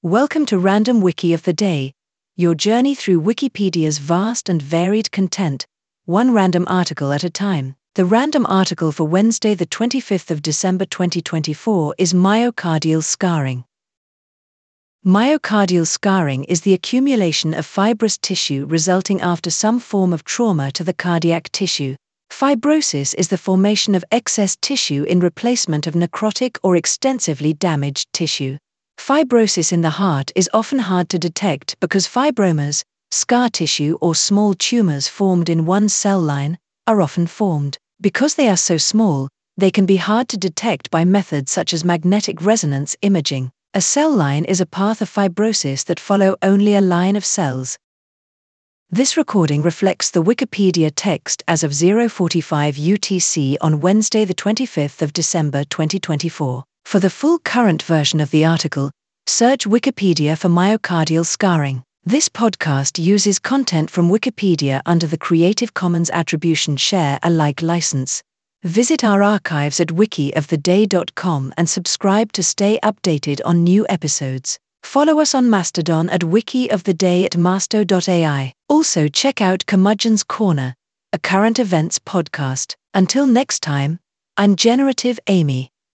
Welcome to Random Wiki of the Day, your journey through Wikipedia's vast and varied content, one random article at a time. The random article for Wednesday, the 25th of December 2024 is myocardial scarring. Myocardial scarring is the accumulation of fibrous tissue resulting after some form of trauma to the cardiac tissue. Fibrosis is the formation of excess tissue in replacement of necrotic or extensively damaged tissue. Fibrosis in the heart is often hard to detect because fibromas, scar tissue or small tumors formed in one cell line, are often formed. Because they are so small, they can be hard to detect by methods such as magnetic resonance imaging. A cell line is a path of fibrosis that follow only a line of cells. This recording reflects the Wikipedia text as of 0:45 UTC on Wednesday, the 25th of December 2024. For the full current version of the article, search Wikipedia for myocardial scarring. This podcast uses content from Wikipedia under the Creative Commons Attribution Share Alike license. Visit our archives at wikioftheday.com and subscribe to stay updated on new episodes. Follow us on Mastodon at wikioftheday at masto.ai. Also check out Curmudgeon's Corner, a current events podcast. Until next time, I'm Generative Amy.